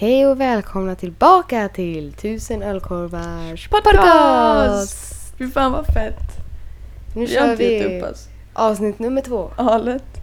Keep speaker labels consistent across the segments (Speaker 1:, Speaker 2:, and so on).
Speaker 1: Hej och välkomna tillbaka till 1000 ölkorvars
Speaker 2: podcast! Fy fan vad fett.
Speaker 1: Nu
Speaker 2: Vi har
Speaker 1: kör
Speaker 2: inte gett
Speaker 1: vi
Speaker 2: upp oss.
Speaker 1: avsnitt nummer 2.
Speaker 2: Ja, lätt.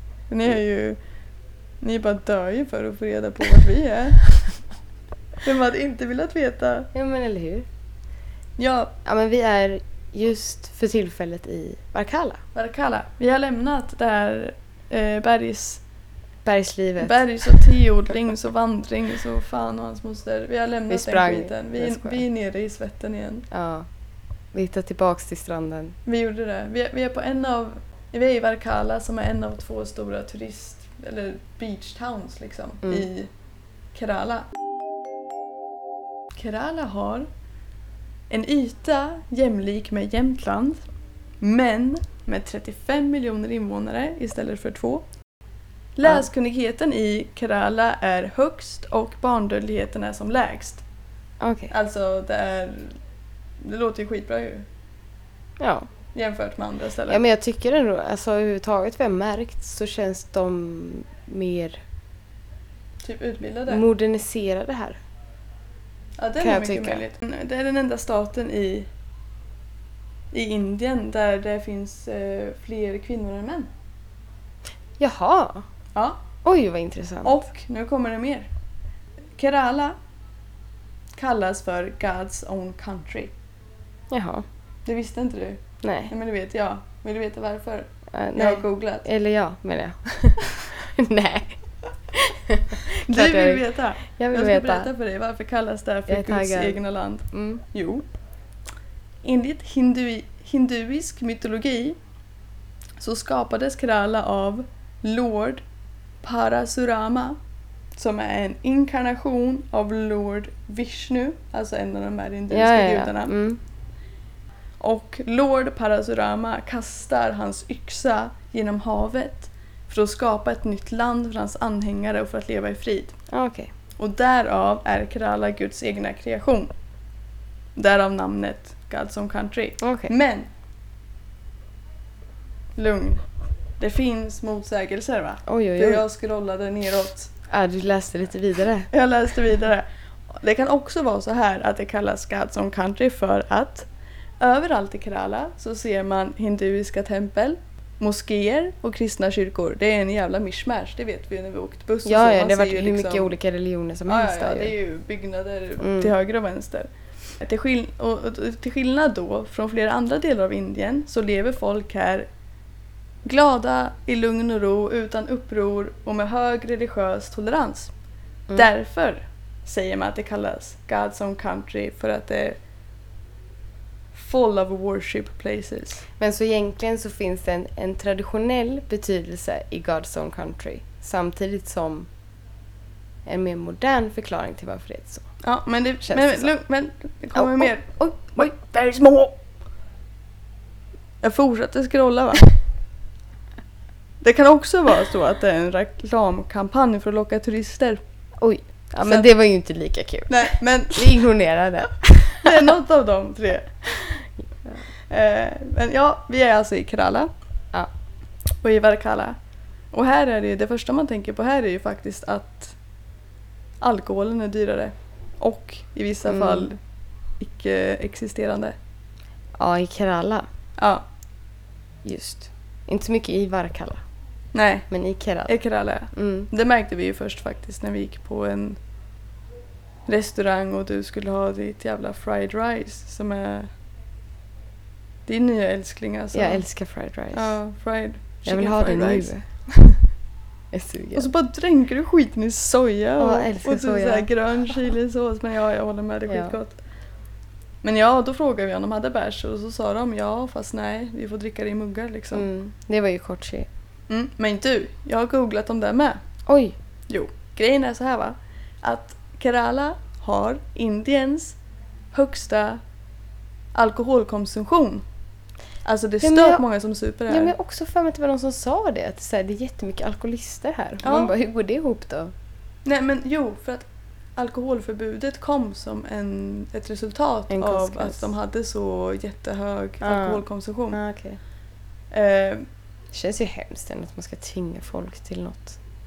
Speaker 2: Ni bara dör ju för att få reda på vart vi är. Vem hade inte velat veta?
Speaker 1: Ja men eller hur?
Speaker 2: Ja,
Speaker 1: Ja men vi är just för tillfället i Varkala.
Speaker 2: Varkala. Vi har lämnat det här
Speaker 1: Bergslivet.
Speaker 2: bergs- och teodlings- och vandrings och fan och hans moster. Vi har lämnat den skiten. Vi är nere i svetten igen.
Speaker 1: Ja. Vi hittar tillbaks till stranden.
Speaker 2: Vi gjorde det. Vi är i Varkala som är en av 2 stora eller beach towns liksom i Kerala. Kerala har en yta jämlik med Jämtland, men med 35 miljoner invånare istället för 2. Läskunnigheten i Kerala är högst och barndödligheten är som lägst.
Speaker 1: Okej.
Speaker 2: Alltså det låter ju skitbra ju.
Speaker 1: Ja.
Speaker 2: Jämfört med andra ställen.
Speaker 1: Ja men jag tycker ändå, alltså överhuvudtaget vi har märkt så känns de mer
Speaker 2: Typ utbildade.
Speaker 1: moderniserade här.
Speaker 2: Ja, det är mycket möjligt. Det är den enda staten i Indien där det finns fler kvinnor än män.
Speaker 1: Jaha.
Speaker 2: Ja.
Speaker 1: Oj vad intressant.
Speaker 2: Och nu kommer det mer. Kerala kallas för God's own country.
Speaker 1: Jaha.
Speaker 2: Det visste inte du?
Speaker 1: Nej.
Speaker 2: Ja, men det vet jag. Vill du veta varför?
Speaker 1: Nej.
Speaker 2: Jag har googlat.
Speaker 1: Eller ja, menar jag. Nej.
Speaker 2: Du vill veta?
Speaker 1: Jag
Speaker 2: ska berätta för dig varför kallas det för Guds egna land. Jo. Enligt hinduisk mytologi så skapades Kerala av Lord Parasurama som är en inkarnation av Lord Vishnu, alltså en av de här indiska gudarna. Och Lord Parasurama kastar hans yxa genom havet för att skapa ett nytt land för hans anhängare och för att leva i frid.
Speaker 1: Okay.
Speaker 2: Och därav är Kerala Guds egna kreation. Därav namnet God's own country.
Speaker 1: Okay.
Speaker 2: Men lugn. Det finns motsägelser va?
Speaker 1: Oj.
Speaker 2: För jag scrollade neråt.
Speaker 1: Du läste lite vidare.
Speaker 2: Jag läste vidare. Det kan också vara så här att det kallas God's own country för att överallt i Kerala så ser man hinduiska tempel, moskéer och kristna kyrkor. Det är en jävla mishmash, det vet vi när vi åkt buss.
Speaker 1: Ja, det har varit hur mycket olika religioner som helst.
Speaker 2: Ja, det är ju byggnader till höger och vänster. Till skillnad då från flera andra delar av Indien så lever folk här glada, i lugn och ro, utan uppror och med hög religiös tolerans. Därför säger man att det kallas God's own country för att det är full of worship places.
Speaker 1: Men så egentligen så finns det en traditionell betydelse i God's own country samtidigt som en mer modern förklaring till varför det är så.
Speaker 2: Ja, men det kommer mer.
Speaker 1: Oj,
Speaker 2: där är små. Jag fortsätter scrolla va? Det kan också vara så att det är en reklamkampanj för att locka turister.
Speaker 1: Oj, ja, men det var ju inte lika kul.
Speaker 2: Nej, men
Speaker 1: vi ignorerar det.
Speaker 2: Det är något av de 3. Men ja, vi är alltså i Kerala.
Speaker 1: Ja.
Speaker 2: Och i Varkala. Och här är det första man tänker på här är ju faktiskt att alkoholen är dyrare. Och i vissa fall icke-existerande.
Speaker 1: Ja, i Kerala.
Speaker 2: Ja.
Speaker 1: Just. Inte så mycket i Varkala.
Speaker 2: Nej.
Speaker 1: Men i Kerala.
Speaker 2: I Kerala. Det märkte vi ju först faktiskt när vi gick på en restaurang och du skulle ha ditt jävla fried rice som är din nya älskling alltså.
Speaker 1: Jag älskar fried rice.
Speaker 2: Ja, fried.
Speaker 1: Jag vill ha det nu. Jag är sugen.
Speaker 2: Och så bara dränker du skiten i soja
Speaker 1: och
Speaker 2: så här grön chilisås. Men jag håller med, det är skitgott. Men ja, då frågade vi om de hade bärs och så sa de ja, fast nej, vi får dricka det i muggar liksom.
Speaker 1: Det var ju kortsi.
Speaker 2: Men du, jag har googlat om det med.
Speaker 1: Oj.
Speaker 2: Jo, grejen är så här va, att Kerala har Indiens högsta alkoholkonsumtion. Alltså det är många som super här.
Speaker 1: Ja, men jag också för mig att det var någon som sa det. Att det är jättemycket alkoholister här. Ja. Man bara, hur går det ihop då?
Speaker 2: Nej men för att alkoholförbudet kom som ett resultat av att de hade så jättehög alkoholkonsumtion.
Speaker 1: Okay. Det känns ju hemskt att man ska tvinga folk till något.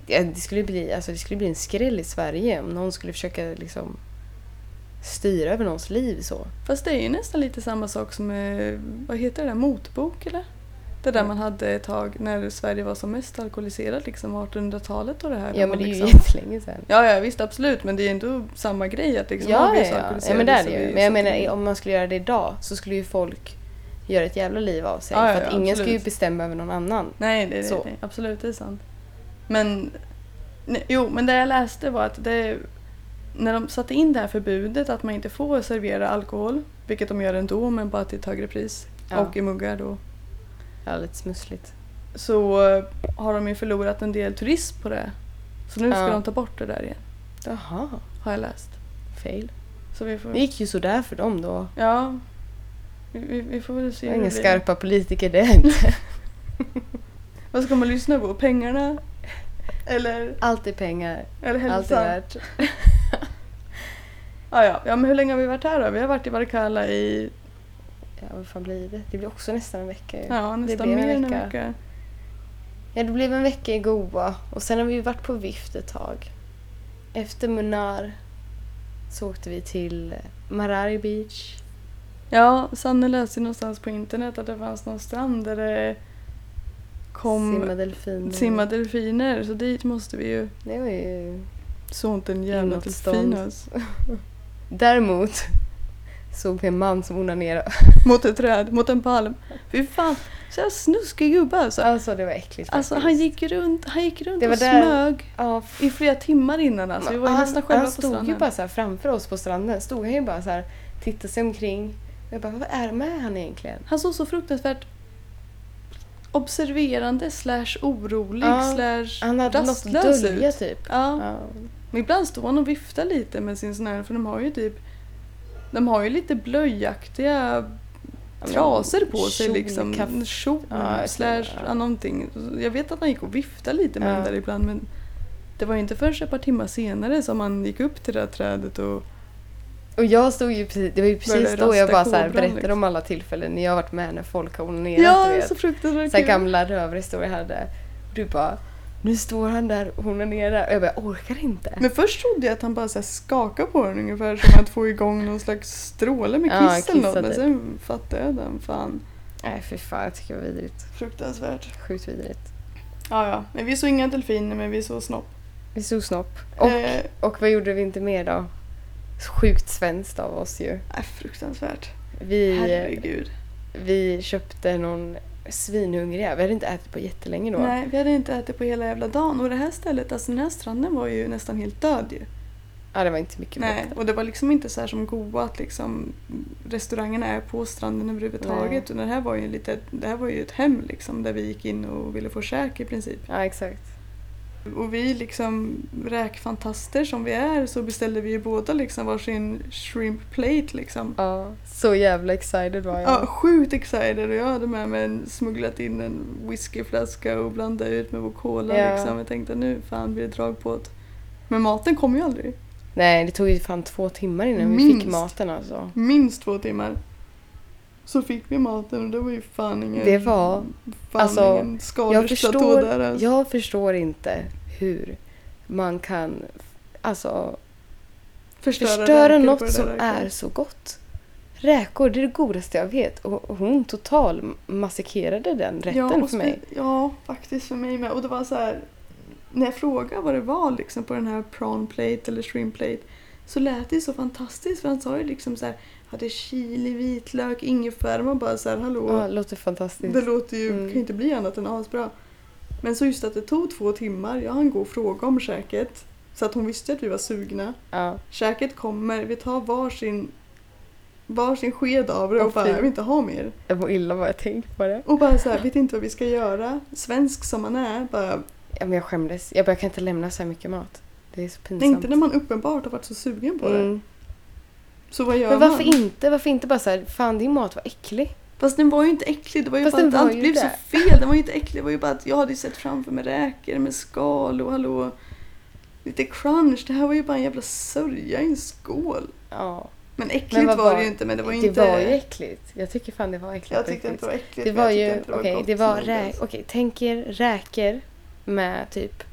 Speaker 1: det skulle bli en skräll i Sverige om någon skulle försöka liksom styra över någons liv så.
Speaker 2: Fast det är ju nästan lite samma sak som vad heter det där, motbok eller? Det där man hade ett tag när Sverige var som mest alkoholiserat, liksom 1800-talet och det här.
Speaker 1: Ja, men det är
Speaker 2: liksom...
Speaker 1: ju jättelänge sedan.
Speaker 2: Ja, visst, absolut. Men det är ändå samma grej att liksom
Speaker 1: ja,
Speaker 2: men
Speaker 1: det är det ju. Men jag menar, om man skulle göra det idag så skulle ju folk göra ett jävla liv av sig. För att ingen ska ju bestämma över någon annan.
Speaker 2: Nej, det är absolut, det är sant. Men, men det jag läste var att när de satte in det här förbudet att man inte får servera alkohol, vilket de gör ändå, men bara till ett högre pris. Och i muggar då.
Speaker 1: Ja, lite smussligt.
Speaker 2: Så har de ju förlorat en del turism på det. Så nu ska de ta bort det där igen.
Speaker 1: Jaha.
Speaker 2: Har jag läst.
Speaker 1: Fail.
Speaker 2: Så det
Speaker 1: gick ju så där för dem då.
Speaker 2: Ja. Vi får väl se.
Speaker 1: Inga skarpa politiker det är inte.
Speaker 2: Vad ska man lyssna på? Pengarna? Eller?
Speaker 1: Alltid pengar.
Speaker 2: Eller hälsan?
Speaker 1: Alltid värt.
Speaker 2: Ja, men hur länge har vi varit här då? Vi har varit i Varkala i...
Speaker 1: Ja, vad fan blir det? Det blir också nästan en vecka.
Speaker 2: Ja, nästan mer än en vecka.
Speaker 1: Ja, det blev en vecka i Goa. Och sen har vi varit på vift ett tag. Efter Munnar så åkte vi till Marari Beach.
Speaker 2: Ja, Sanne läste någonstans på internet att det fanns någon strand där det kom simma delfiner. Så dit måste vi ju.
Speaker 1: Det var ju
Speaker 2: så inte en jävla delfin.
Speaker 1: Däremot såg vi en man som onanerade
Speaker 2: mot ett träd, mot en palm. Fy fan, så här snuskig gubbe alltså.
Speaker 1: Alltså det var äckligt faktiskt.
Speaker 2: Alltså han gick runt och smög i flera timmar innan. Alltså. Vi var ju nästan själva på stranden.
Speaker 1: Han stod ju bara så här framför oss på stranden. Stod han ju bara så här, tittade sig omkring. Jag bara, vad är det med han egentligen?
Speaker 2: Han såg så fruktansvärt observerande / orolig /
Speaker 1: han hade något att dölja typ.
Speaker 2: Ja. Men ibland stod han och viftade lite med sin sån här, för de har ju lite blöjaktiga trasor på sig liksom. Kjol / någonting. Jag vet att han gick och viftade lite med den där ibland, men det var ju inte förrän ett par timmar senare som han gick upp till det där trädet
Speaker 1: och jag stod ju precis, det var ju precis då jag bara så här berättade liksom om alla tillfällen när jag har varit med när folk har onanerat.
Speaker 2: Ja, så fruktansvärt.
Speaker 1: Så här gamla rövarhistorier hade. Och du bara, nu står han där och onanerar. Och jag bara, jag orkar inte.
Speaker 2: Men först trodde jag att han bara så här skakade på den ungefär som att få igång någon slags stråle med kiss eller något. Men sen fattade jag den, fan.
Speaker 1: Nej, för fan, jag tycker det var vidrigt.
Speaker 2: Fruktansvärt.
Speaker 1: Sjukt vidrigt.
Speaker 2: Ja. Men vi såg inga delfiner, men vi såg snopp.
Speaker 1: Vi såg snopp. Och vad gjorde vi inte mer då? Sjukt svenskt av oss ju.
Speaker 2: Fruktansvärt.
Speaker 1: Herregud. Vi köpte någon svinhungriga. Vi hade inte ätit på jättelänge då.
Speaker 2: Nej, vi hade inte ätit på hela jävla dagen. Och det här stället, alltså den här stranden var ju nästan helt död ju.
Speaker 1: Ja, det var inte mycket.
Speaker 2: Nej, och det var liksom inte så här som Goa att liksom restaurangerna är på stranden överhuvudtaget. Och det här var ju ett hem liksom där vi gick in och ville få käk i princip.
Speaker 1: Ja, exakt.
Speaker 2: Och vi liksom räkfantaster som vi är så beställde vi ju båda liksom varsin shrimp plate liksom.
Speaker 1: Ja, så jävla excited var jag.
Speaker 2: Ja, sjukt excited och jag hade med mig smugglat in en whiskyflaska och blandat ut med vår cola liksom. Jag tänkte nu fan blir det drag på det. Men maten kom ju aldrig.
Speaker 1: Nej, det tog ju fan 2 timmar innan vi fick maten alltså.
Speaker 2: Minst 2 timmar. Så fick vi maten och det var ju fan ingen...
Speaker 1: Det var...
Speaker 2: ingen skalerstatå där. Alltså.
Speaker 1: Jag förstår inte hur man kan förstöra något som är så gott. Räkor, det är det godaste jag vet. Och hon total massakrerade den rätten för mig.
Speaker 2: Ja, faktiskt för mig med. Och det var så här... När jag frågade vad det var liksom, på den här prawn plate eller shrimp plate så lät det så fantastiskt. För han sa ju liksom så här... Hade chili, vitlök, ingefära. Man bara så här, hallå.
Speaker 1: Ja, det låter fantastiskt.
Speaker 2: Det låter ju, kan inte bli annat än asbra. Men så just att det tog 2 timmar. Jag hann gå och fråga om käket. Så att hon visste att vi var sugna.
Speaker 1: Ja.
Speaker 2: Käket kommer, vi tar varsin sked av det och bara, jag vill inte ha mer.
Speaker 1: Jag mår illa vad jag tänkt på det.
Speaker 2: Och bara så här, vet inte vad vi ska göra. Svensk som man är, bara...
Speaker 1: Ja, men jag skämdes. Jag kan inte lämna så här mycket mat. Det är så pinsamt.
Speaker 2: Inte när man uppenbart har varit så sugen på det. Så vad gör
Speaker 1: men varför inte bara så här, fan din mat var äcklig.
Speaker 2: Fast den var ju inte äcklig, det var ju bara att allt blev så fel. Den var ju inte äcklig, det var ju bara att jag hade sett framför mig räkor med skal och hallå, lite crunch. Det här var ju bara en jävla sörja i en skål.
Speaker 1: Ja.
Speaker 2: Men äckligt var det ju inte, men det var inte...
Speaker 1: Det var ju äckligt. Jag tycker fan det var äckligt.
Speaker 2: Jag tyckte inte det var äckligt.
Speaker 1: Det var ju, det var tänk er räkor med typ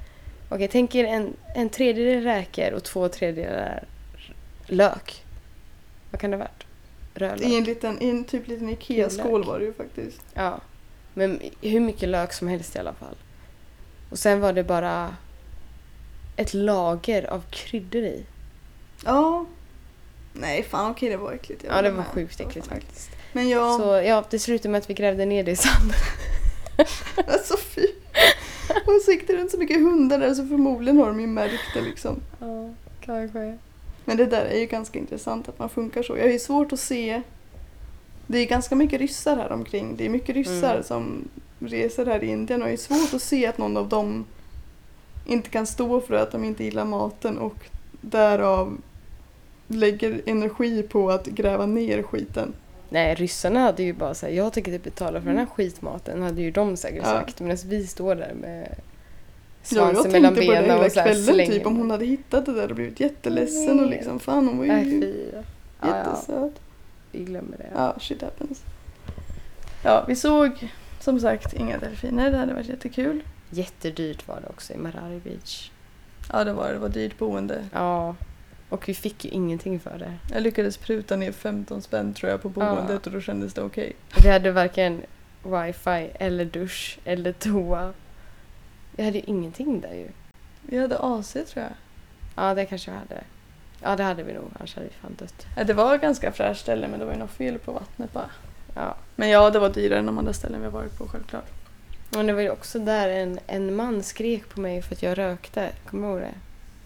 Speaker 1: Okej, tänk er en tredjedel räkor och 2/3 lök. Vad kan det ha varit? Rödlök.
Speaker 2: I en typ liten Ikea-skål var det ju faktiskt.
Speaker 1: Ja, men hur mycket lök som helst i alla fall. Och sen var det bara ett lager av kryddor i.
Speaker 2: Ja. Nej, fan okej, det var äckligt.
Speaker 1: Ja, det var sjukt äckligt faktiskt.
Speaker 2: Men jag...
Speaker 1: Så ja, det slutade med att vi grävde ner det i sanden.
Speaker 2: Alltså fy. Och så gick det runt så mycket hundar där, så förmodligen har de ju märkt det liksom.
Speaker 1: Ja, kanske.
Speaker 2: Men det där är ju ganska intressant att man funkar så. Jag har ju svårt att se. Det är ganska mycket ryssar här omkring. Det är mycket ryssar som reser här i Indien. Och det är svårt att se att någon av dem inte kan stå för att de inte gillar maten. Och därav lägger energi på att gräva ner skiten.
Speaker 1: Nej, ryssarna hade ju bara såhär, jag tänker inte betala för den här skitmaten. Hade ju de säkert sagt. Medan vi står där med svansen mellan benen.
Speaker 2: Jag tänkte på det hela
Speaker 1: och
Speaker 2: kvällen typ. Om hon hade hittat det där och blivit jätteledsen. Och liksom, fan hon var ju jättesöt.
Speaker 1: Vi glömmer det.
Speaker 2: Ja, shit happens. Ja, vi såg som sagt inga delfiner. Det hade varit jättekul.
Speaker 1: Jättedyrt var det också i Marari Beach.
Speaker 2: Ja, det var dyrt boende.
Speaker 1: Ja, och vi fick ju ingenting för det.
Speaker 2: Jag lyckades pruta ner 15 spänn tror jag på boendet och då kändes det okej.
Speaker 1: Vi hade varken wifi eller dusch eller toa. Vi hade ju ingenting där ju.
Speaker 2: Vi hade AC tror jag.
Speaker 1: Ja, det kanske vi hade. Ja, det hade vi nog. Annars hade vi fan dött.
Speaker 2: Det var ett ganska fräscht ställe men det var ju något fel på vattnet bara.
Speaker 1: Ja.
Speaker 2: Men ja, det var dyrare än de andra ställen vi har varit på självklart.
Speaker 1: Och det var ju också där en man skrek på mig för att jag rökte. Kommer du ihåg det?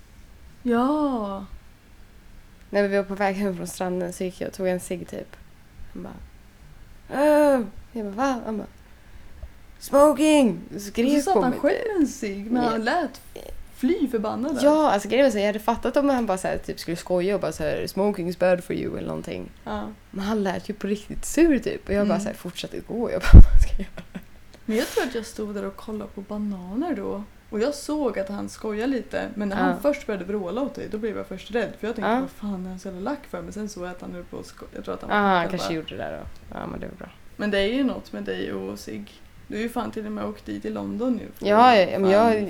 Speaker 2: Ja.
Speaker 1: När vi var på väg hem från stranden så gick jag och tog en cigg typ. Han bara... Jag bara, va? Han bara... Smoking! Skrek
Speaker 2: så
Speaker 1: på
Speaker 2: mig.
Speaker 1: mig.
Speaker 2: Han själv en cigg men han lät fly förbannad.
Speaker 1: Ja, alltså grejen var så jag hade fattat om han bara så här, typ skulle skoja och bara så här, smoking is bad for you eller någonting.
Speaker 2: Ja.
Speaker 1: Men han lät ju på riktigt sur typ. Och jag bara så här, fortsatte gå. Jag bara, vad ska jag göra?
Speaker 2: Men jag tror att jag stod där och kollade på bananer då. Och jag såg att han skojade lite. Men när han först började vråla åt dig, då blev jag först rädd. För jag tänkte, vad fan är han så jävla lack för? Men sen såg jag att han höll på att skoja. Jag tror att
Speaker 1: han kanske gjorde det där då. Ja, men det var bra.
Speaker 2: Men det är ju något med dig och Sig. Du är ju fan till och med åkt dit i London nu.
Speaker 1: Ja, men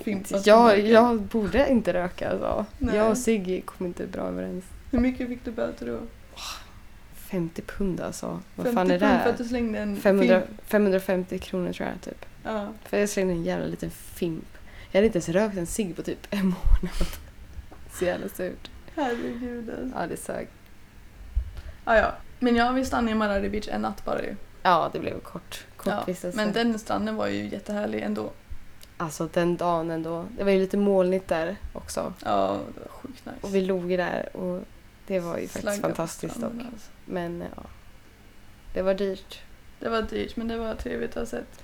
Speaker 1: jag borde inte röka alltså. Jag och Sig kom inte bra överens.
Speaker 2: Hur mycket fick du böter då?
Speaker 1: 50 pund alltså. Vad
Speaker 2: 50
Speaker 1: fan är det här?
Speaker 2: För att du slängde en
Speaker 1: 550 kronor tror jag typ.
Speaker 2: Ja.
Speaker 1: För jag slängde en jävla liten fimp. Jag hade inte ens rökt en cigg på typ en månad. Så jävla surt.
Speaker 2: Herregud.
Speaker 1: Ja, det sög.
Speaker 2: Ja. Men ja, vi stannade i Marari Beach en natt bara ju.
Speaker 1: Ja, det blev kort vistelse.
Speaker 2: Men den stranden var ju jättehärlig ändå.
Speaker 1: Alltså den dagen ändå. Det var ju lite molnigt där också.
Speaker 2: Ja, det var sjukt nice.
Speaker 1: Och vi låg ju där och det var ju faktiskt fantastiskt dock.
Speaker 2: Alltså.
Speaker 1: Men ja, det var dyrt.
Speaker 2: Det var dyrt, men det var trevligt att ha sett.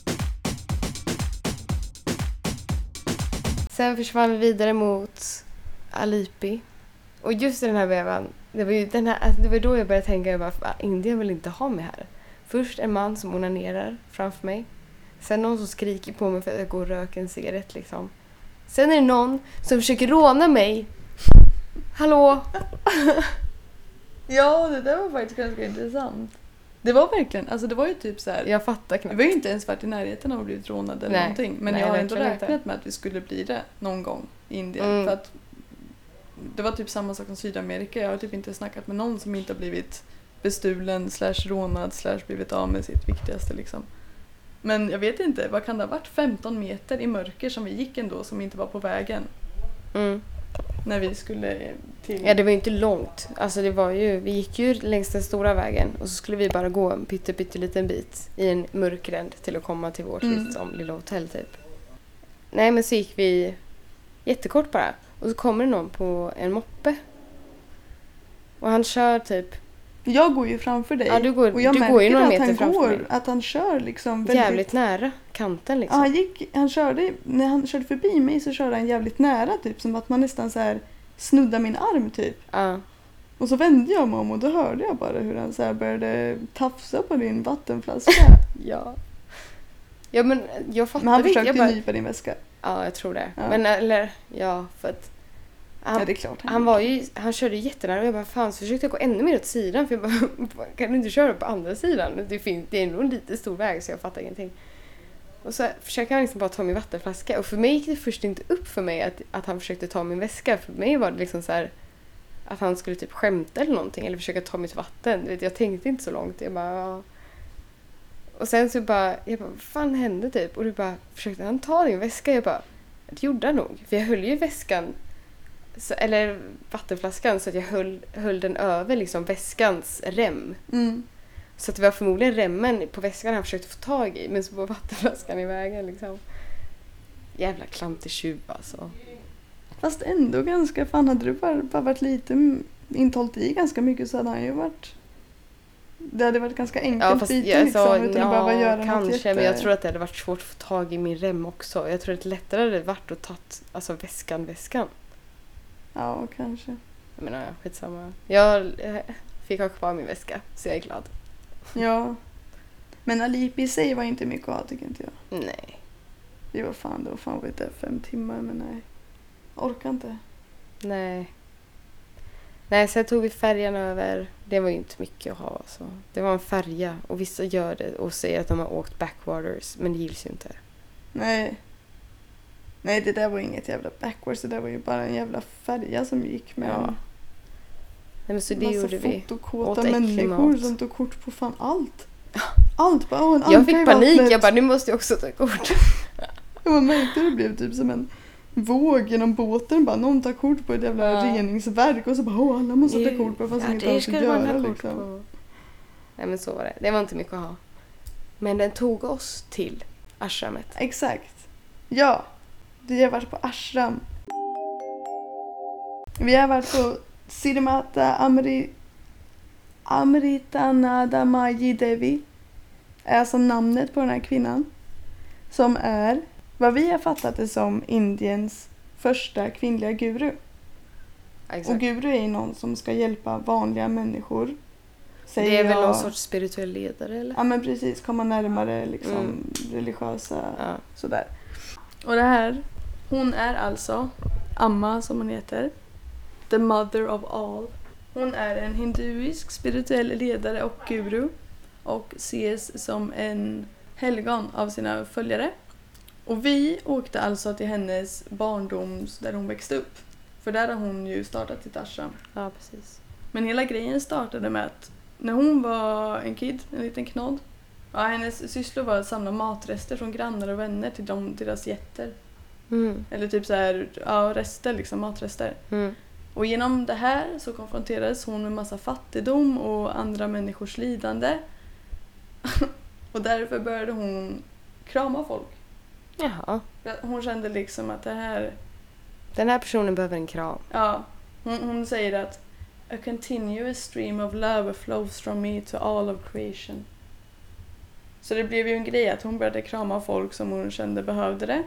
Speaker 1: Sen försvann vi vidare mot Alipi. Och just i den här vevan, det var då jag började tänka att Indien vill inte ha mig här. Först en man som onanerar framför mig. Sen någon som skriker på mig för att jag går och röker en cigarett liksom. Sen är det någon som försöker råna mig. Hallå?
Speaker 2: Ja, det där var faktiskt ganska intressant. Det var verkligen, alltså det var ju typ så här.
Speaker 1: Jag fattar knappt.
Speaker 2: Vi var ju inte ens varit i närheten av att bli trånade eller någonting. Men jag har ändå räknat med att vi skulle bli det någon gång i Indien. För att det var typ samma sak som Sydamerika. Jag har typ inte snackat med någon som inte har blivit bestulen / rånad / blivit av med sitt viktigaste liksom. Men jag vet inte, vad kan det ha varit? 15 meter i mörker som vi gick ändå som inte var på vägen. När vi skulle till...
Speaker 1: Ja, det var ju inte långt. Alltså det var ju, vi gick ju längs den stora vägen och så skulle vi bara gå en pytteliten bit i en mörkränd till att komma till vårt lilla hotell typ. Nej, men så gick vi jättekort bara. Och så kommer det någon på en moppe. Och han kör typ...
Speaker 2: Jag går ju framför dig.
Speaker 1: Ja, du går ju några meter framför mig.
Speaker 2: Att han kör liksom väldigt...
Speaker 1: Jävligt nära kanten liksom.
Speaker 2: Ja, när han körde förbi mig så körde han jävligt nära typ. Som att man nästan så här snuddar min arm typ.
Speaker 1: Ja.
Speaker 2: Och så vände jag mig om och då hörde jag bara hur han så här började tafsa på din vattenflaska.
Speaker 1: Ja. Ja, men jag fattar.
Speaker 2: Men han försökte nypa din väska.
Speaker 1: Ja, jag tror det. Ja. Men eller, för att
Speaker 2: ja, det är klart.
Speaker 1: Han körde jättenära och jag bara, fan, så försökte jag gå ännu mer åt sidan. För jag bara, kan du inte köra på andra sidan? Det är nog en lite stor väg så jag fattar ingenting. Och så försöker han liksom bara ta min vattenflaska. Och för mig gick det först inte upp för mig att han försökte ta min väska. För mig var det liksom så här att han skulle typ skämta eller någonting. Eller försöka ta mitt vatten. Jag tänkte inte så långt. Jag bara... Ja. Och sen så bara... Jag bara, vad fan hände typ? Och du bara, försökte han ta din väska? Jag bara, det gjorde han nog. För jag höll ju väskan... eller vattenflaskan så att jag höll den över liksom väskans rem. Så att det var förmodligen remmen på väskan han försökte få tag i, men så var vattenflaskan i vägen liksom. Jävla klantig tjuv alltså.
Speaker 2: Fast ändå ganska, fan hade du bara varit lite intålt i ganska mycket så hade han ju varit... Det hade varit ganska enkelt byte liksom, utan att behöva göra
Speaker 1: kanske,
Speaker 2: något
Speaker 1: men jag tror att det hade varit svårt att få tag i min rem också. Jag tror att det lättare hade varit att ta alltså väskan.
Speaker 2: Ja, kanske.
Speaker 1: Jag menar, skitsamma. Jag fick ha kvar min väska, så jag är glad.
Speaker 2: Ja. Men Alipi i sig var inte mycket att ha, tycker inte jag.
Speaker 1: Nej.
Speaker 2: Det var fan vet jag, 5 timmar, men nej. Orkar inte.
Speaker 1: Nej, sen tog vi färjan över. Det var ju inte mycket att ha. Så. Det var en färja. Och vissa gör det och säger att de har åkt backwaters. Men det gills ju inte.
Speaker 2: Nej, det där var inget jävla backwards. Det där var ju bara en jävla färja som gick med
Speaker 1: Nej, men så det
Speaker 2: massa
Speaker 1: gjorde vi.
Speaker 2: fotokåta människor som tog kort på fan allt. Allt bara, en
Speaker 1: jag fick panik. Jag bara, nu måste jag också ta kort.
Speaker 2: Man märkte det blev typ som en våg genom båten. Bara, någon tar kort på ett jävla reningsverk. Och så bara, alla måste ta kort på fast de inte har att göra. Liksom.
Speaker 1: Nej, men så var det. Det var inte mycket att ha. Men den tog oss till ashramet.
Speaker 2: Exakt. Ja, vi har varit på ashram. Vi har varit på Siddhamata Amritanandamayi Devi. Är alltså namnet på den här kvinnan. Som är, vad vi har fattat det som, Indiens första kvinnliga guru. Exakt. Och guru är någon som ska hjälpa vanliga människor.
Speaker 1: Det är väl någon sorts spirituell ledare, eller?
Speaker 2: Ja, men precis. Komma närmare liksom religiösa, sådär. Och det här, hon är alltså Amma, som hon heter. The mother of all. Hon är en hinduisk spirituell ledare och guru. Och ses som en helgon av sina följare. Och vi åkte alltså till hennes barndoms där hon växte upp. För där har hon ju startat sitt ashram.
Speaker 1: Ja, precis.
Speaker 2: Men hela grejen startade med att när hon var en liten knodd. Ja, hennes sysslor var att samla matrester från grannar och vänner till deras jätter. Eller typ så här, rester liksom, matrester. Och genom det här så konfronterades hon med massa fattigdom och andra människors lidande. Och därför började hon krama folk.
Speaker 1: Jaha.
Speaker 2: Hon kände liksom att det här...
Speaker 1: Den här personen behöver en kram.
Speaker 2: Ja. Hon säger att a continuous stream of love flows from me to all of creation. Så det blev ju en grej att hon började krama folk som hon kände behövde det.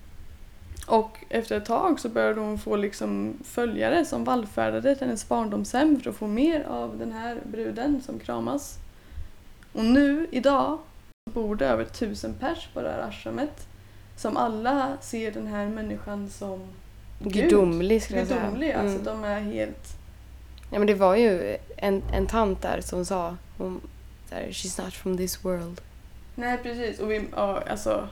Speaker 2: Och efter ett tag så började hon få liksom följare som vallfärdade till hennes barndomshem för att få mer av den här bruden som kramas. Och nu, idag, bor det över 1000 pers på det här ashramet. Som alla ser den här människan som
Speaker 1: gudomlig, skulle jag säga.
Speaker 2: Gudomlig, alltså de är helt...
Speaker 1: Ja, men det var ju en tant där som sa, she's not from this world.
Speaker 2: Nej, precis. Och alltså...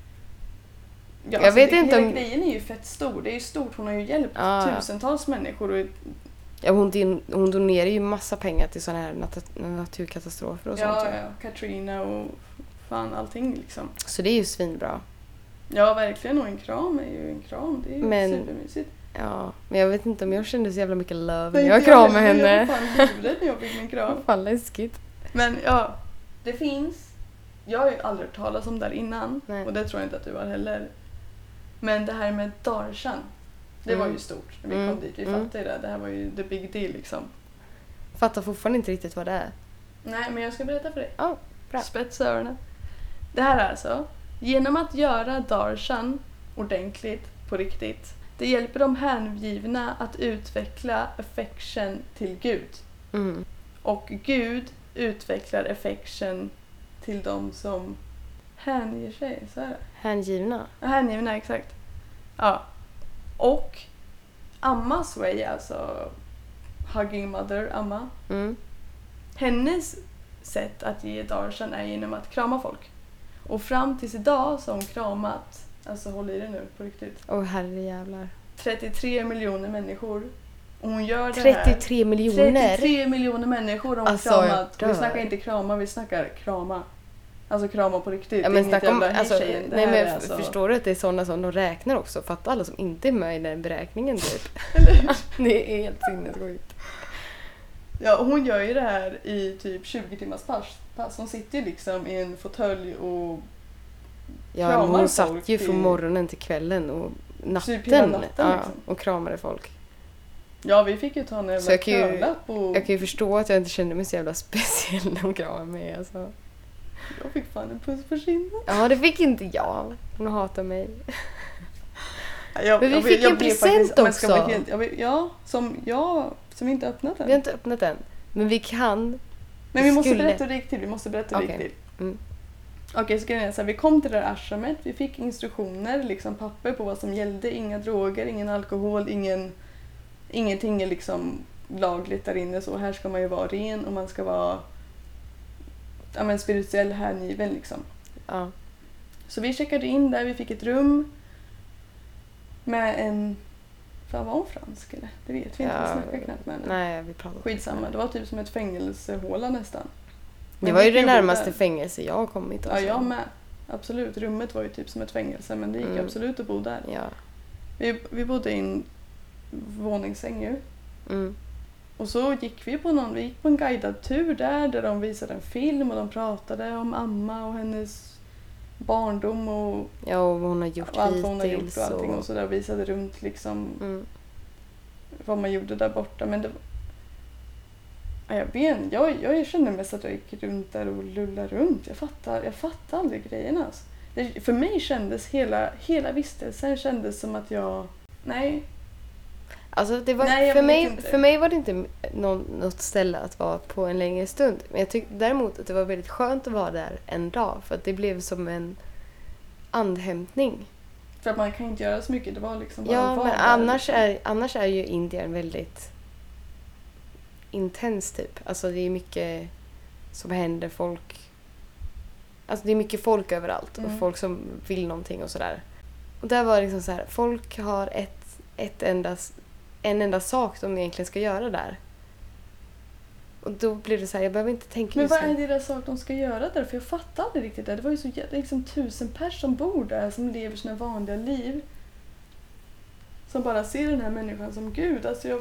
Speaker 2: Ja,
Speaker 1: jag
Speaker 2: alltså
Speaker 1: vet inte
Speaker 2: hela grejen är ju fett stor. Det är ju stort. Hon har ju hjälpt tusentals människor. Och...
Speaker 1: Ja, hon donerar ju massa pengar till sådana här naturkatastrofer och sånt.
Speaker 2: Ja, Katrina och fan allting liksom.
Speaker 1: Så det är ju svinbra.
Speaker 2: Ja, verkligen. Och en kram är ju en kram. Det är ju supermysigt.
Speaker 1: Ja, men jag vet inte om jag kände så jävla mycket love när jag kramade henne.
Speaker 2: Jag var fan livrädd när jag fick min kram.
Speaker 1: Fan läskigt.
Speaker 2: Men ja, det finns... Jag har ju aldrig hört talas om det här innan.
Speaker 1: Nej.
Speaker 2: Och det tror jag inte att du har heller. Men det här med darshan, det var ju stort när vi kom dit. Vi fattade det. Det här var ju the big deal liksom.
Speaker 1: Fattar fortfarande inte riktigt vad det är.
Speaker 2: Nej, men jag ska berätta för dig.
Speaker 1: Ja, bra.
Speaker 2: Spetsa öronen. Det här är alltså, genom att göra darshan ordentligt, på riktigt, det hjälper de hängivna att utveckla affection till Gud. Och Gud utvecklar affection till de som hänger sig, så är det.
Speaker 1: Hängivna?
Speaker 2: Ja, hängivna, exakt. Ja. Och Ammas way, alltså hugging mother, Amma. Hennes sätt att ge darshan är genom att krama folk. Och fram tills idag så har hon kramat, alltså håll i det nu på riktigt.
Speaker 1: Herrejävlar.
Speaker 2: 33 miljoner människor. Och hon gör det
Speaker 1: 33
Speaker 2: här.
Speaker 1: miljoner?
Speaker 2: 33 miljoner människor har hon
Speaker 1: alltså,
Speaker 2: kramat. Vi snackar inte krama, vi snackar krama. Alltså krama på riktigt.
Speaker 1: Ja, men snacka om,
Speaker 2: alltså,
Speaker 1: nej men alltså... förstår du att det är sådana som de räknar också? Fatta alla som inte är med i den beräkningen typ. Det är helt sinnessjukt.
Speaker 2: Ja, hon gör ju det här i typ 20 timmars pass. Hon sitter ju liksom i en fåtölj och
Speaker 1: kramar hon satt ju från morgonen till kvällen och natten,
Speaker 2: typ hela natten liksom.
Speaker 1: Och kramade folk.
Speaker 2: Ja, vi fick ju ta en jävla kölapp och...
Speaker 1: Jag kan ju förstå att jag inte kände mig så jävla speciell när hon kramade mig. Alltså.
Speaker 2: Jag fick fan en puss på kinden.
Speaker 1: Ja, det fick inte jag. Hon hatar mig.
Speaker 2: Men
Speaker 1: vi fick en present också.
Speaker 2: Som inte öppnat än.
Speaker 1: Vi har inte öppnat än. Men vi kan.
Speaker 2: Men vi måste berätta hur det gick till. Okej, så kan jag säga, vi kom till det där ashramet. Vi fick instruktioner, liksom papper på vad som gällde. Inga droger, ingen alkohol, ingenting är liksom lagligt där inne. Så här ska man ju vara ren och man ska vara spirituell hängiven liksom.
Speaker 1: Ja.
Speaker 2: Så vi checkade in där, vi fick ett rum med en... Fan, var hon fransk eller? Det vet vi inte, vi snackade knappt med henne.
Speaker 1: Nej, vi pratade.
Speaker 2: Skitsamma, det var typ som ett fängelsehåla nästan.
Speaker 1: Men det var ju det närmaste fängelse jag har kommit.
Speaker 2: Ja, jag med. Absolut, rummet var ju typ som ett fängelse, men det gick absolut att bo där.
Speaker 1: Ja.
Speaker 2: Vi bodde i en våningssäng ju.
Speaker 1: Mm.
Speaker 2: Och så gick vi på en guidad tur där de visade en film och de pratade om Amma och hennes barndom och
Speaker 1: vad hon har gjort
Speaker 2: och allt vad hon har gjort och allting
Speaker 1: och
Speaker 2: så där visade runt liksom vad man gjorde där borta, men det jag kände mest att jag gick runt där och lullade runt. Jag fattar aldrig grejerna alltså. För mig kändes hela vistelsen kändes som att jag
Speaker 1: alltså det var för mig var det inte något ställe att vara på en längre stund. Men jag tyckte däremot att det var väldigt skönt att vara där en dag. För att det blev som en andhämtning.
Speaker 2: För att man kan inte göra så mycket. Det var liksom bara
Speaker 1: ja, men annars är ju Indien väldigt intens typ. Alltså det är mycket som händer. Alltså det är mycket folk överallt. Och folk som vill någonting och sådär. Och där var det liksom så här. Folk har en enda sak de egentligen ska göra där. Och då blir det så här, jag behöver inte tänka.
Speaker 2: Men vad är det där sak de ska göra där? För jag fattar aldrig riktigt det. Det var ju så liksom 1000 personer som bor där, som lever sina vanliga liv. Som bara ser den här människan som Gud. Alltså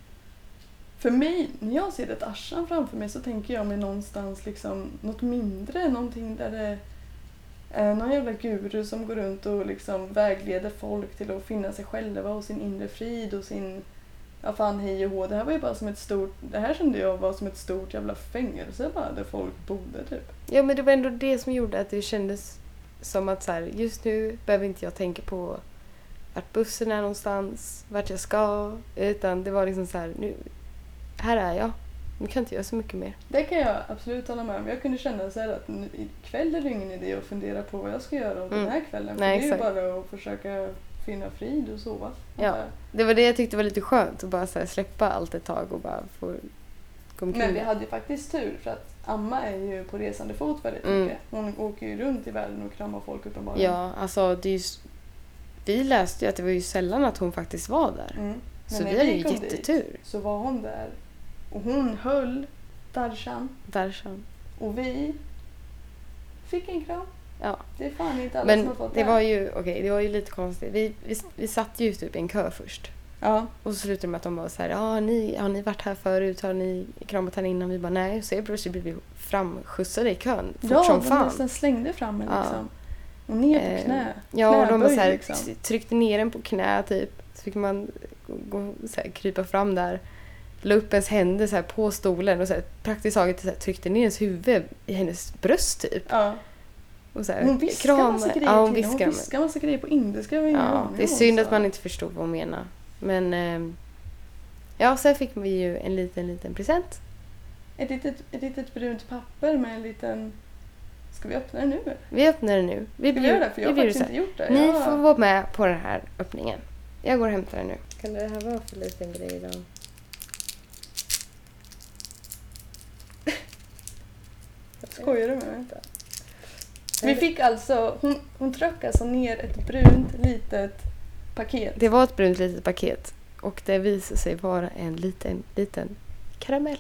Speaker 2: för mig, när jag ser ett ashram framför mig så tänker jag mig någonstans liksom något mindre. Någonting där det är någon jävla guru som går runt och liksom vägleder folk till att finna sig själva och sin inre frid och sin hej och hå. Det här var ju bara som det här kände jag var som ett stort jävla fängelse bara där folk bodde typ.
Speaker 1: Ja, men det var ändå det som gjorde att det kändes som att så här, just nu behöver inte jag tänka på vart bussen är någonstans, vart jag ska, utan det var liksom så här, nu här är jag. Nu kan inte göra så mycket mer.
Speaker 2: Det kan jag absolut hålla med om. Jag kunde känna så här att ikväll är det ingen idé att fundera på vad jag ska göra den här kvällen. För det är ju bara att försöka finna frid och sova.
Speaker 1: Ja, det var det jag tyckte var lite skönt. Att bara så här släppa allt ett tag och bara få gå omkring.
Speaker 2: Men vi hade ju faktiskt tur för att Amma är ju på resande fot väldigt mycket. Hon åker ju runt i världen och kramar folk uppenbarligen.
Speaker 1: Ja, alltså det är ju, vi läste ju att det var ju sällan att hon faktiskt var där. Så vi hade ju jättetur.
Speaker 2: Dit, så var hon där. Och hon höll darshan. Och vi fick en kram.
Speaker 1: Ja.
Speaker 2: Det är fan inte alla
Speaker 1: men
Speaker 2: som har fått
Speaker 1: det. Det var ju lite konstigt. Vi satt ju typ i en kö först.
Speaker 2: Ja.
Speaker 1: Och så slutade det med att de var så här, har ni varit här förut? Har ni kramat här innan? Vi bara nej. Så plötsligt blev vi framskjutsade i kön. Fort som fan.
Speaker 2: De nästan slängde fram en liksom. Och ner på knä.
Speaker 1: Ja, och de var så här,
Speaker 2: liksom.
Speaker 1: tryckte ner en på knä typ. Så fick man gå, så här, krypa fram där. La upp ens händer så här på stolen och så här, praktiskt taget så här, tryckte ner ens huvud i hennes bröst typ.
Speaker 2: Ja.
Speaker 1: Och så här,
Speaker 2: hon viskade massa grejer
Speaker 1: hon viskade
Speaker 2: massa grejer på indiska.
Speaker 1: Ja, det är synd att man inte förstod vad hon menar. Men sen fick vi ju en liten present.
Speaker 2: Ett litet brunt papper med en liten... Ska vi öppna det nu?
Speaker 1: Vi öppnar det nu.
Speaker 2: Ska vi göra det? För jag har faktiskt inte gjort det.
Speaker 1: Ni får vara med på den här öppningen. Jag går och hämtar den nu. Kan det här vara för liten grej då?
Speaker 2: Skojar du med mig? Vi fick alltså, hon tryckte alltså ner ett brunt litet paket.
Speaker 1: Det var ett brunt litet paket. Och det visade sig vara en liten karamell.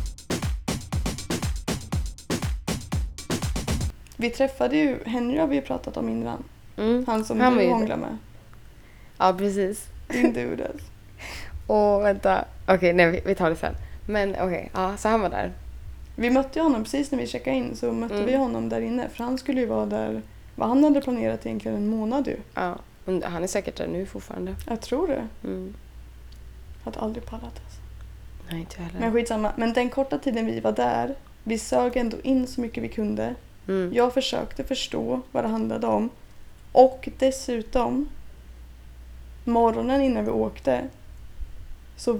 Speaker 2: Vi träffade ju, Henry har vi pratat om innan. Han som du hånglar med.
Speaker 1: Ja, precis.
Speaker 2: Din dude.
Speaker 1: Och vänta. Okej, nej, vi tar det sen. Men okej, ja, så han var där.
Speaker 2: Vi mötte honom precis när vi checkade in, så mötte vi honom där inne. För han skulle ju vara där, vad han hade planerat egentligen en månad ju.
Speaker 1: Ja, han är säkert där nu fortfarande.
Speaker 2: Jag tror det. Hade aldrig pallat alltså.
Speaker 1: Nej, inte heller.
Speaker 2: Men skitsamma. Men den korta tiden vi var där, vi sög ändå in så mycket vi kunde. Jag försökte förstå vad det handlade om. Och dessutom, morgonen innan vi åkte, så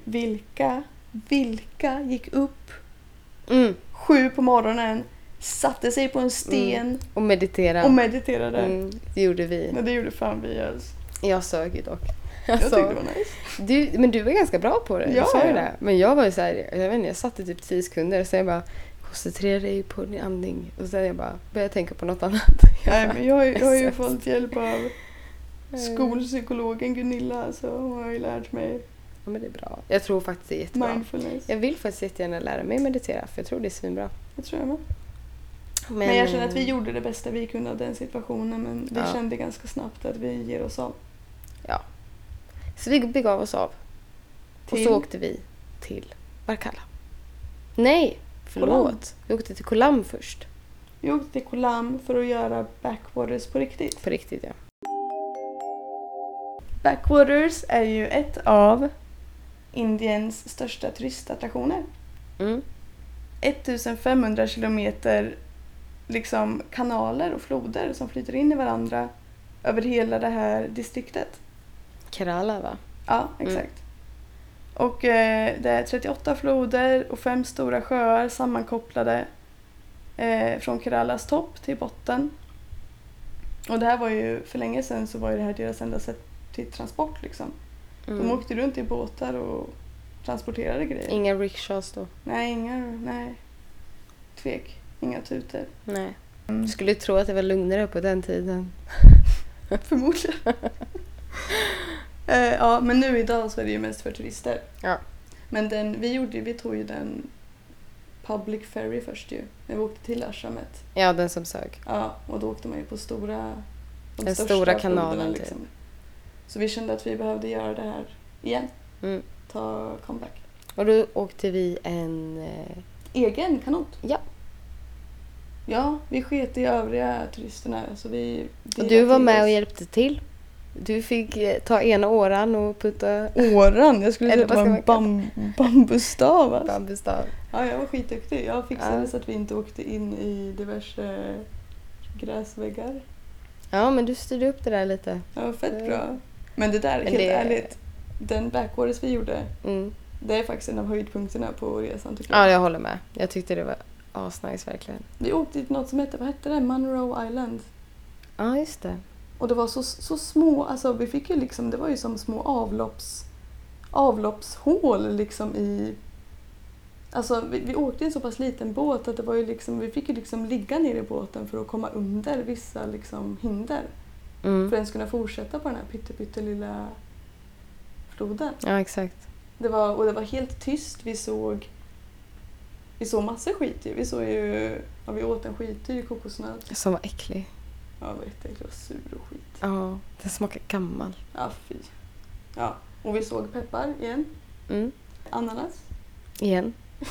Speaker 2: vilka gick upp 7 på morgonen, satte sig på en sten
Speaker 1: och mediterade. Det gjorde vi.
Speaker 2: Men det gjorde fan vi alltså.
Speaker 1: Jag sög ju dock.
Speaker 2: Jag tyckte det var nice.
Speaker 1: Men du var ganska bra på det.
Speaker 2: Ja,
Speaker 1: sa ju det. Men jag var ju så här, jag vet inte, jag satt i typ 10 sekunder och sen jag bara koncentrera dig på din andning och sen jag bara började tänka på något annat.
Speaker 2: Nej, men jag har ju fått hjälp av skolpsykologen Gunilla, så hon har ju lärt mig.
Speaker 1: Ja, men det är bra. Jag tror faktiskt det är jättebra.
Speaker 2: Mindfulness.
Speaker 1: Jag vill faktiskt jättegärna lära mig meditera, för jag tror det är svinbra.
Speaker 2: Jag tror jag med. Men jag känner att vi gjorde det bästa vi kunde av den situationen, men vi kände ganska snabbt att vi ger oss av.
Speaker 1: Ja. Så vi begav oss av. Och så åkte vi till Varkala. Nej, förlåt. Kolam. Vi åkte till Kolam först.
Speaker 2: Vi åkte till Kolam för att göra Backwaters på riktigt.
Speaker 1: På riktigt, ja.
Speaker 2: Backwaters är ju ett av Indiens största turistattraktioner. 1500 kilometer liksom kanaler och floder som flyter in i varandra över hela det här distriktet.
Speaker 1: Kerala, va?
Speaker 2: Ja, exakt. Och det är 38 floder och 5 stora sjöar sammankopplade från Keralas topp till botten. Och det här var ju, för länge sedan så var ju det här deras enda sätt till transport liksom. De åkte runt i båtar och transporterade grejer.
Speaker 1: Inga rickshaws då?
Speaker 2: Nej. Tvek. Inga tuter.
Speaker 1: Nej. Skulle tro att det var lugnare på den tiden.
Speaker 2: Förmodligen. Ja, men nu idag så är det ju mest för turister.
Speaker 1: Ja.
Speaker 2: Men vi tog ju den public ferry först ju. När vi åkte till Ashamet.
Speaker 1: Ja, den som sög.
Speaker 2: Ja, och då åkte man ju på
Speaker 1: den stora kanalen
Speaker 2: liksom. Så vi kände att vi behövde göra det här igen. Ta comeback.
Speaker 1: Och då åkte vi en
Speaker 2: egen kanot.
Speaker 1: Ja.
Speaker 2: Ja, vi sket i övriga turisterna. Så
Speaker 1: och du var med och hjälpte till. Du fick ta ena åran och putta...
Speaker 2: Åran? Jag skulle säga att det var en bambustav. Alltså.
Speaker 1: Bambustav.
Speaker 2: Ja, jag var skitduktig. Jag fixade så att vi inte åkte in i diverse gräsväggar.
Speaker 1: Ja, men du styrde upp det där lite.
Speaker 2: Ja, fett bra. Men det där, helt ärligt, den backwaters vi gjorde, det är faktiskt en av höjdpunkterna på resan tycker jag.
Speaker 1: Ja, jag håller med. Jag tyckte det var asnice verkligen.
Speaker 2: Vi åkte till något som hette, vad hette det? Monroe Island.
Speaker 1: Ja, just det.
Speaker 2: Och det var så små, alltså vi fick ju liksom, det var ju som små avloppshål liksom i, alltså vi åkte i en så pass liten båt att det var ju liksom, vi fick ju liksom ligga ner i båten för att komma under vissa liksom hinder. För att den skulle fortsätta på den här pyttelilla floden.
Speaker 1: Ja, exakt.
Speaker 2: Det var helt tyst, vi såg massor skit ju. Vi åt en skitdyr kokosnöt.
Speaker 1: Som var äcklig.
Speaker 2: Ja, det var jätteäcklig och sur och skit.
Speaker 1: Ja, det smakar gammal.
Speaker 2: Ja, fy. Ja, och vi såg peppar igen. Ananas.
Speaker 1: Igen.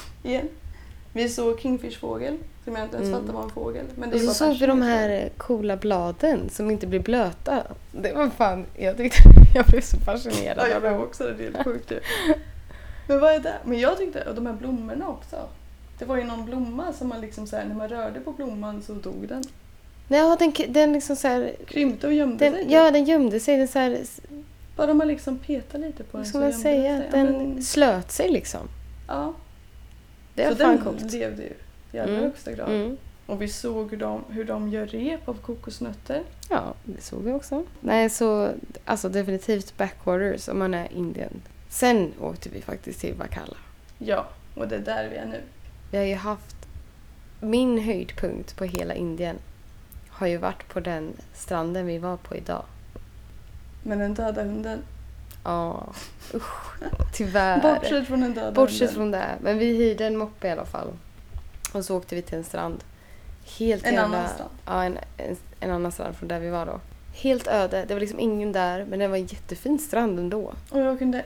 Speaker 2: Vi såg kingfishfågel, som jag inte ens fattar var en fågel. Men det
Speaker 1: och så såg vi de här coola bladen som inte blir blöta. Det var fan, jag blev så fascinerad.
Speaker 2: Ja, jag blev också, det är helt sjukt. Men vad är det? Men jag tyckte, och de här blommorna också. Det var ju någon blomma som man liksom så här, när man rörde på blomman så dog den.
Speaker 1: Ja, den liksom så här
Speaker 2: krympte och gömde sig.
Speaker 1: Ja, den gömde sig. Den så här,
Speaker 2: bara man liksom petade lite på den
Speaker 1: så gömde säga sig. Den slöt sig liksom.
Speaker 2: Ja.
Speaker 1: Det var fan coolt.
Speaker 2: Så den levde ju i allra högsta grad. Och vi såg hur de gör rep av kokosnötter.
Speaker 1: Ja, det såg vi också. Nej, så alltså definitivt backwaters om man är i Indien. Sen åkte vi faktiskt till Varkala.
Speaker 2: Ja, och det är där vi är nu.
Speaker 1: Vi har ju haft min höjdpunkt på hela Indien har ju varit på den stranden vi var på idag.
Speaker 2: Men den döda hunden?
Speaker 1: Ja, usch. Tyvärr.
Speaker 2: Bortsett från den döda
Speaker 1: Bortsett från det. Men vi hyrde en moppe i alla fall. Och så åkte vi till en strand. Helt
Speaker 2: en
Speaker 1: jävla,
Speaker 2: annan strand?
Speaker 1: Ja, en annan strand från där vi var då. Helt öde. Det var liksom ingen där. Men det var en jättefin strand ändå.
Speaker 2: Och jag kunde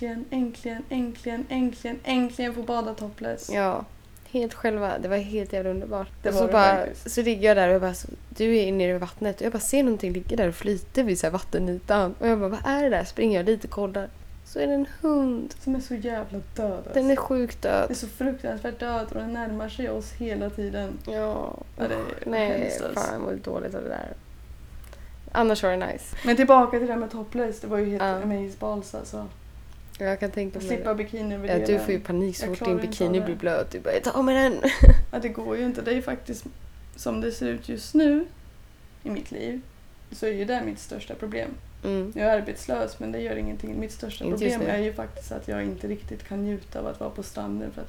Speaker 2: äntligen få bada topless.
Speaker 1: Ja, helt själva. Det var helt jävla underbart.
Speaker 2: Det
Speaker 1: och
Speaker 2: var
Speaker 1: så,
Speaker 2: det
Speaker 1: bara, så ligger jag där och jag bara, du är nere i vattnet. Och jag bara ser någonting ligga där och flyter vid så här vattenytan. Och jag bara, vad är det där? Springer jag dit och kollar. Så är det en hund.
Speaker 2: Som är så jävla död. Alltså.
Speaker 1: Den är sjukt död.
Speaker 2: Den är så fruktansvärt död och den närmar sig oss hela tiden.
Speaker 1: Ja,
Speaker 2: det är
Speaker 1: nej, fan jag mår dåligt av det där. Annars var det nice.
Speaker 2: Men tillbaka till det här med topless, det var ju helt amazebals alltså.
Speaker 1: Jag kan tänka mig
Speaker 2: slippa bikini över
Speaker 1: det.
Speaker 2: Ja,
Speaker 1: du får ju panik så fort din bikini blir blöt. Du bara, ta med den.
Speaker 2: Ja, det går ju inte. Det är ju faktiskt som det ser ut just nu i mitt liv. Så är ju det mitt största problem. Jag är arbetslös men det gör ingenting. Mitt största problem är ju faktiskt att jag inte riktigt kan njuta av att vara på stranden för att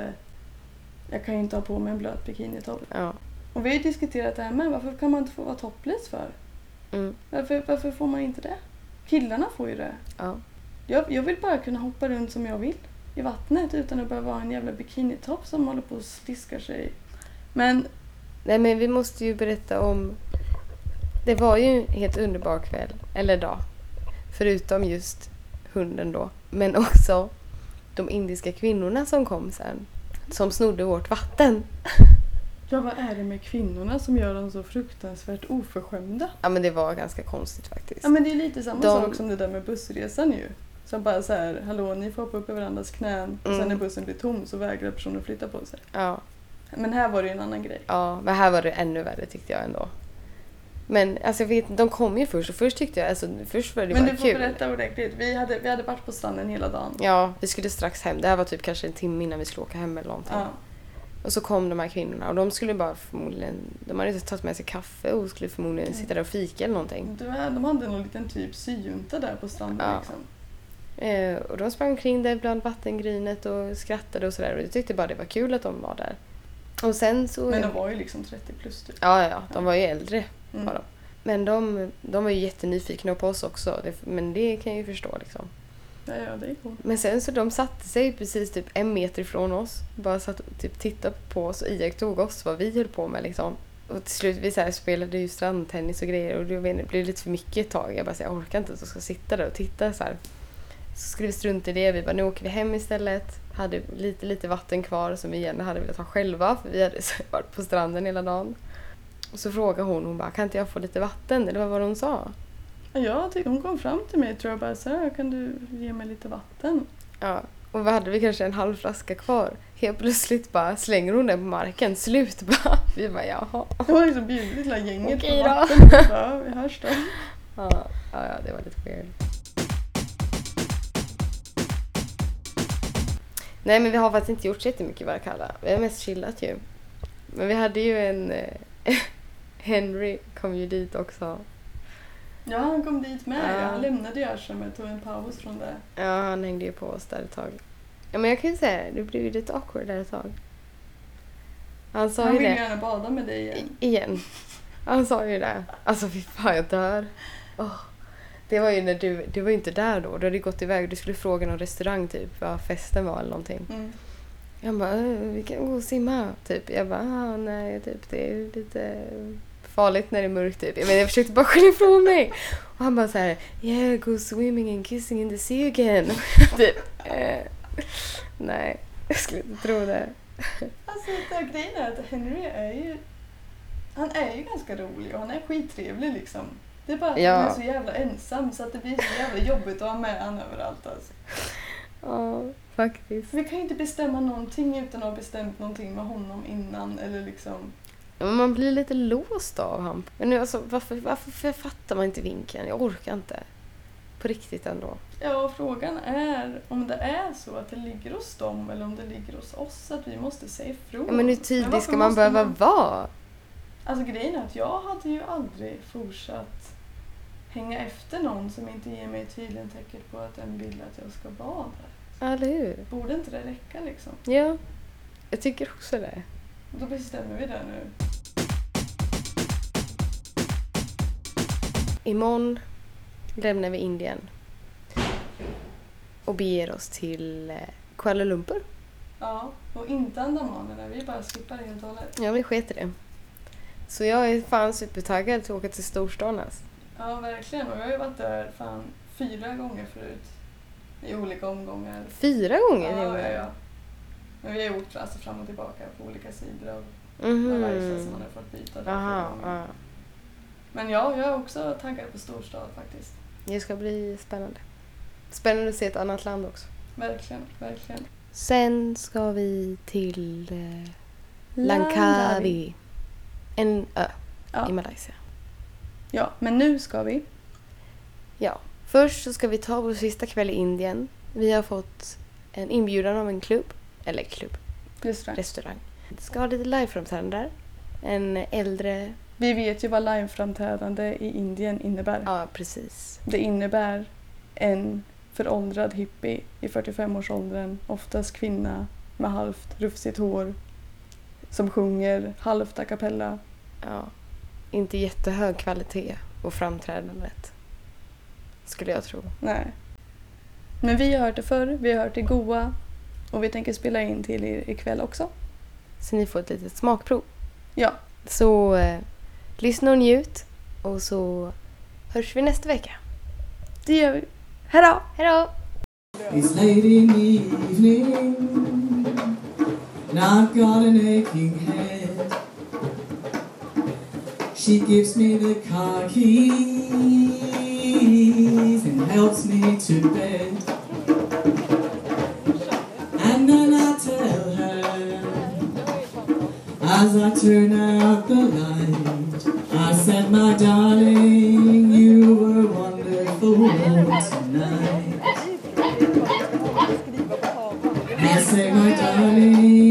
Speaker 2: jag kan ju inte ha på mig en blöt bikinitopp.
Speaker 1: Ja.
Speaker 2: Och vi har ju diskuterat det här med, varför kan man inte få vara topless för? Varför får man inte det? Killarna får ju det.
Speaker 1: Ja.
Speaker 2: Jag vill bara kunna hoppa runt som jag vill i vattnet utan att behöva vara en jävla bikinitopp som håller på och sliskar sig. Men
Speaker 1: vi måste ju berätta om. Det var ju en helt underbar kväll, eller dag. Förutom just hunden då. Men också de indiska kvinnorna som kom sen. Som snodde vårt vatten.
Speaker 2: Ja, vad är det med kvinnorna som gör dem så fruktansvärt oförskämda?
Speaker 1: Ja, men det var ganska konstigt faktiskt.
Speaker 2: Ja, men det är lite samma sak som det där med bussresan ju. Som bara så här, hallå, ni får hoppa upp i varandras knän. Och sen när bussen blir tom så vägrar personen flytta på sig.
Speaker 1: Ja.
Speaker 2: Men här var det ju en annan grej.
Speaker 1: Ja, men här var det ännu värre tyckte jag ändå. Men alltså jag vet, de kom ju först och först tyckte jag, alltså först var det bara kul.
Speaker 2: Men du får berätta ordentligt. Vi hade varit på stranden hela dagen.
Speaker 1: Ja, vi skulle strax hem. Det här var typ kanske en timme innan vi skulle åka hem eller någonting.
Speaker 2: Ja.
Speaker 1: Och så kom de här kvinnorna och de skulle bara förmodligen, de hade inte tagit med sig kaffe och skulle förmodligen sitta där och fika eller någonting.
Speaker 2: De hade någon liten typ syjunta där på stranden liksom.
Speaker 1: Och de sprang omkring där bland vattengrynet och skrattade och sådär. Och jag tyckte bara det var kul att de var där. Och sen så...
Speaker 2: Men de var ju liksom 30 plus typ.
Speaker 1: Ja, de var ju äldre. Var de. Men de var ju jättenyfikna på oss också. Men det kan jag ju förstå liksom.
Speaker 2: Ja, det är coolt.
Speaker 1: Men sen så de satte sig precis typ 1 meter ifrån oss. Bara satt och typ tittade på oss och iakttog oss vad vi höll på med liksom. Och till slut vi så här spelade ju strandtennis och grejer. Och det blev lite för mycket ett tag. Jag bara så jag orkar inte att jag ska sitta där och titta så här. Så skulle vi strunta i det. Vi bara, nu åker vi hem istället. Hade lite vatten kvar som vi gärna hade velat ha själva. För vi hade varit på stranden hela dagen. Och så frågade hon bara, kan inte jag få lite vatten? Eller vad var det hon sa?
Speaker 2: Ja, hon kom fram till mig tror jag bara så här, kan du ge mig lite vatten?
Speaker 1: Ja, och vad hade vi kanske en halv flaska kvar? Helt plötsligt bara slänger hon den på marken. Slut bara. Vi bara, jaha.
Speaker 2: Det var liksom bjudit hela gänget
Speaker 1: okej
Speaker 2: på vatten. Ja, vi hörs då.
Speaker 1: Ja, det var lite weird. Nej, men vi har faktiskt inte gjort så jättemycket i Varakalla. Vi har mest chillat ju. Men vi hade ju en... Henry kom ju dit också.
Speaker 2: Ja, han kom dit med.
Speaker 1: Ja.
Speaker 2: Han lämnade Järsen och tog en paus från det.
Speaker 1: Ja, han hängde ju på oss där ett tag. Ja, men jag kan ju säga det blev ju lite awkward där ett tag. Han sa
Speaker 2: han
Speaker 1: ju
Speaker 2: ville
Speaker 1: det.
Speaker 2: gärna bada med dig
Speaker 1: Igen. Han sa ju det. Alltså, fy fan, jag dör. Det var ju när du var ju inte där då. Du hade gått iväg och du skulle fråga någon restaurang typ vad festen var eller någonting. Jag bara, vi kan gå och simma typ. Jag bara, nej typ det är lite farligt när det är mörkt typ. Men jag försökte bara skylla ifrån mig. Och han bara så här, yeah, go swimming and kissing in the sea again. Typ, nej, jag skulle inte tro det.
Speaker 2: Alltså grejen är att Henry han är ju ganska rolig och han är skittrevlig liksom. Det är bara att han är så jävla ensam så att det blir så jävla jobbigt att ha med han överallt alltså.
Speaker 1: Ja, faktiskt.
Speaker 2: Vi kan ju inte bestämma någonting utan att ha bestämt någonting med honom innan eller liksom.
Speaker 1: Men man blir lite låst av han. Men nu alltså, varför fattar man inte vinkeln? Jag orkar inte. På riktigt ändå.
Speaker 2: Ja, frågan är om det är så att det ligger hos dem eller om det ligger hos oss att vi måste säga ifrån.
Speaker 1: Ja, men hur tidigt ska man behöva vara?
Speaker 2: Alltså grejen är att jag hade ju aldrig fortsatt hänga efter någon som inte ger mig tydligen tecken på att den vill att jag ska vara där.
Speaker 1: Eller hur?
Speaker 2: Borde inte det räcka liksom?
Speaker 1: Ja, jag tycker också det.
Speaker 2: Då bestämmer vi det nu.
Speaker 1: imorgon lämnar vi Indien och beger oss till Kuala Lumpur.
Speaker 2: Ja, och inte Andamanerna. Vi bara skippar helt och hållet.
Speaker 1: Ja, vi sket i det. Så jag är fan supertaggad att åka till storstan.
Speaker 2: Ja, verkligen. Och jag har ju varit där 4 gånger förut. I olika omgångar.
Speaker 1: 4 gånger?
Speaker 2: Ja. Men vi har gjort fram och tillbaka på olika sidor av varje som man har fått byta.
Speaker 1: Aha.
Speaker 2: Men ja, jag är också taggad på storstad faktiskt.
Speaker 1: Det ska bli spännande. Spännande att se ett annat land också.
Speaker 2: Verkligen, verkligen.
Speaker 1: Sen ska vi till Langkawi. En ö i Malaysia.
Speaker 2: Ja, men nu ska vi.
Speaker 1: Ja, först så ska vi ta vår sista kväll i Indien. Vi har fått en inbjudan av en restaurang. Det ska ha lite liveframträdande där. En äldre...
Speaker 2: Vi vet ju vad liveframträdande i Indien innebär.
Speaker 1: Ja, precis.
Speaker 2: Det innebär en föråldrad hippie i 45-årsåldern, oftast kvinna med halvt rufsigt hår, som sjunger halvt a cappella.
Speaker 1: Ja, inte jättehög kvalitet och framträdandet, skulle jag tro.
Speaker 2: Nej. Men vi har hört det förr, vi har hört det goa och vi tänker spela in till er ikväll också.
Speaker 1: Så ni får ett litet smakprov.
Speaker 2: Ja.
Speaker 1: Så lyssna och njut och så hörs vi nästa vecka.
Speaker 2: Det gör vi. Hejdå!
Speaker 1: Hejdå!
Speaker 3: It's late in the evening and I've got an aching head. She gives me the car keys and helps me to bed. And then I tell her, as I turn out the light, I said, my darling, you were wonderful tonight. I say, my darling,